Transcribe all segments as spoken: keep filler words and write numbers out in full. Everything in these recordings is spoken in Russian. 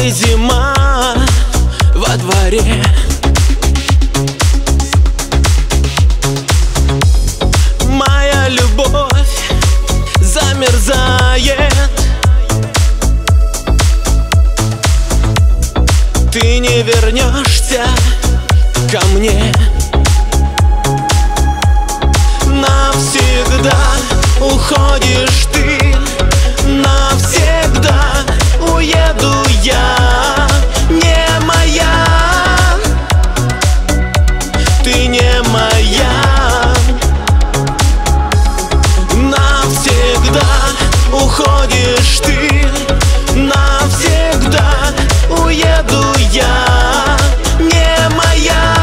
и зима во дворе. Моя любовь замерзает. Ты не вернешься ко мне. Навсегда уходишь ты, навсегда уеду я. Не моя, ты не моя. Навсегда уходишь ты, навсегда уеду я. Не моя,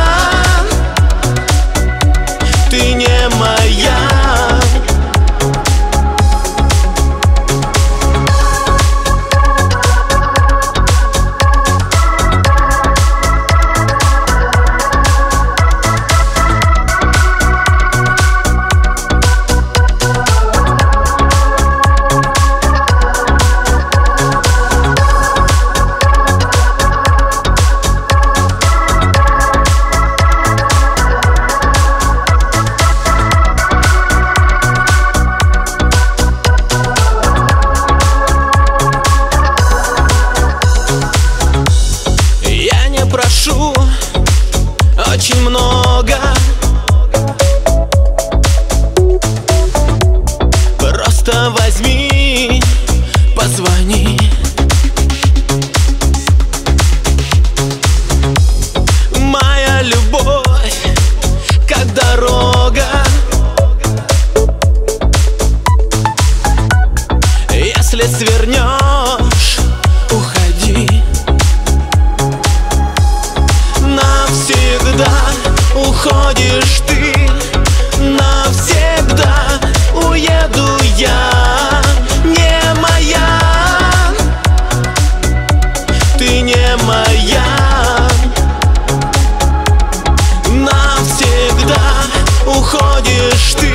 ты не моя. Прошу очень много, просто возьми, позвони. Моя любовь как дорога, если свернешь, уходи. Навсегда уходишь ты, навсегда уеду я. Не моя, ты не моя. Навсегда уходишь ты.